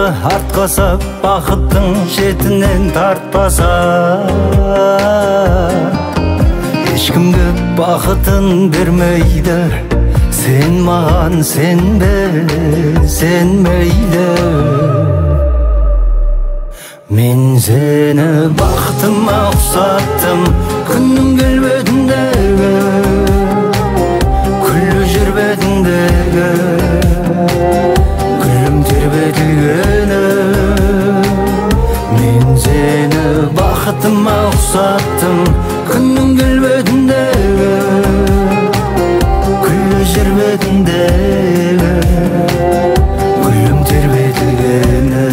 артқа сап, бақыттың шетінен тартпаса, ешкімге бақытын бермейді. Сен маған сенбе, сен мейлі. Мен сені бақытыма ұқсаттым, күннің келбетіндегі, күллі жер бетіндегі, күлім тербетілгені. Мен сені бақытыма ұқсаттым, күннің келбетіндегі, күллі жер бетіндегі, күлім тербетілгені.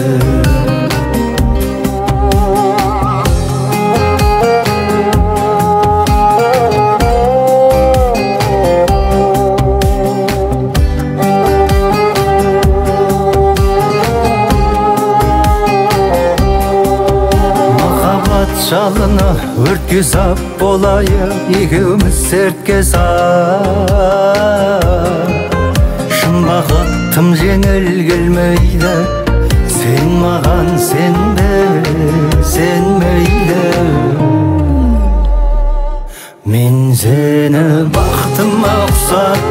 Жалыны өртке сап болайық, екеуміз сертке сап. Шын бақыт тым жеңіл келмейді. Сен маған сенбе, сен мейлі. Мен сені бақытыма ұқсаттым,